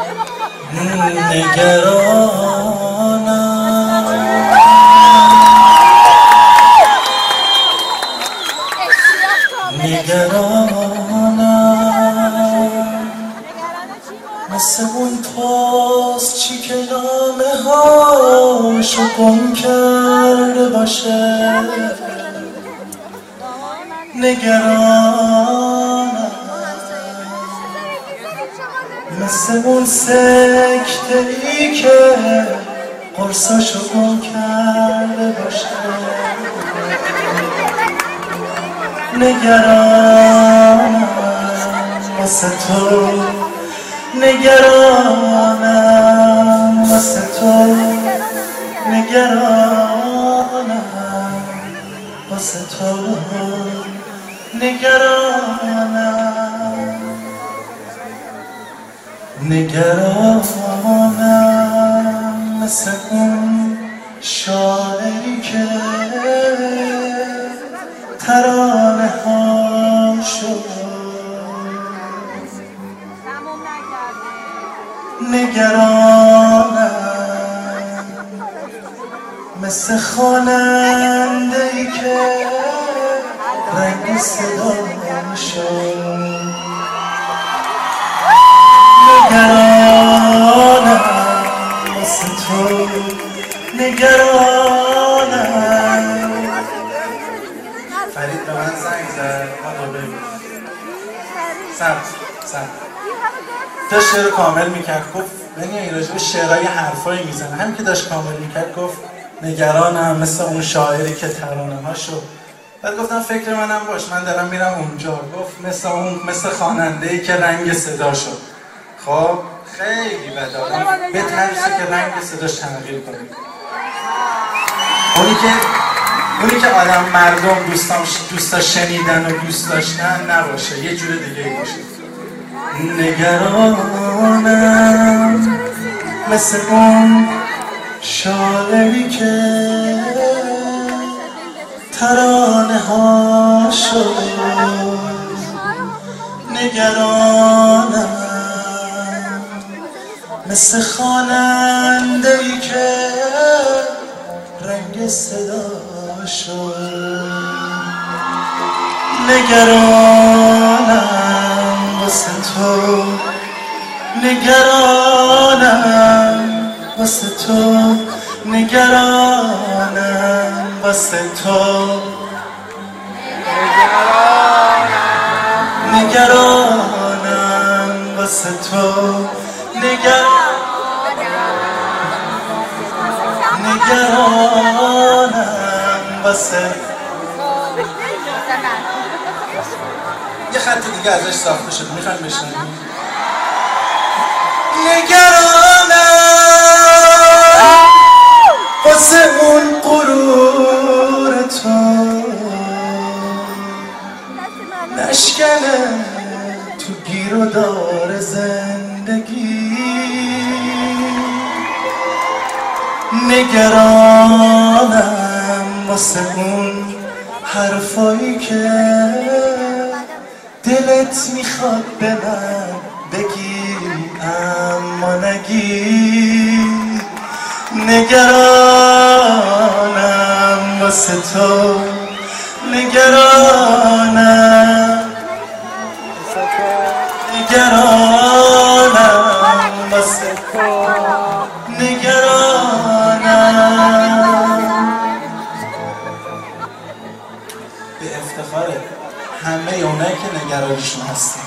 نگرانم مثل اون پاس چی که نامه هاشو گم کرده باشه. نگرانم مثل اون سکته ای که قرصاشو گم کرده باشه. نگرانم واسه تو، نگرانم واسه تو، نگرانم واسه تو، نگرانم، نگرانم مثل اون شاعری که ترانه هاشو نگرانم مثل خواننده ای که رنگ صداشو نگرانم مثل تو، نگرانم. فرید به من زنگ زد، ما دوباره سمت داشت شعر کامل میکرد. گفت بنی این راجب شعرهای حرفایی میزنه. همین که داشت کامل میکرد گفت نگرانم مثل اون شاعری که ترانه هاشو. بعد گفتم فکر منم باش، من دارم میرم اونجا. گفت مثل خواننده‌ای که رنگ صداشو. خب خیلی بده آدم بترسه که رنگ صداش تغییر کنه. اونی که آدم مردم دوستا شنیدن و دوست داشتن نباشه، یه جور دیگه باشه. نگرانم مثل اون شاعری که ترانه هاشو نگرانم مثل خواننده ای که رنگ صداشو نگرانم واسه تو، نگرانم واسه تو، نگرانم واسه تو، نگرانم واسه تو، نگرانم واسه. یه خط دیگه ازش ساخته شد، میخوایم بشنویم. نگرانم واسه اون غرور تو نشکنه تو گیر و دار زندگی. نگرانم واسه اون حرفایی که دلت میخواد به من بگی اما نگی. نگرانم واسه تو، نگرانم، نگرانم واسه تو، نگرانم. به افتخار همه اونایی که نگرانشون هستن.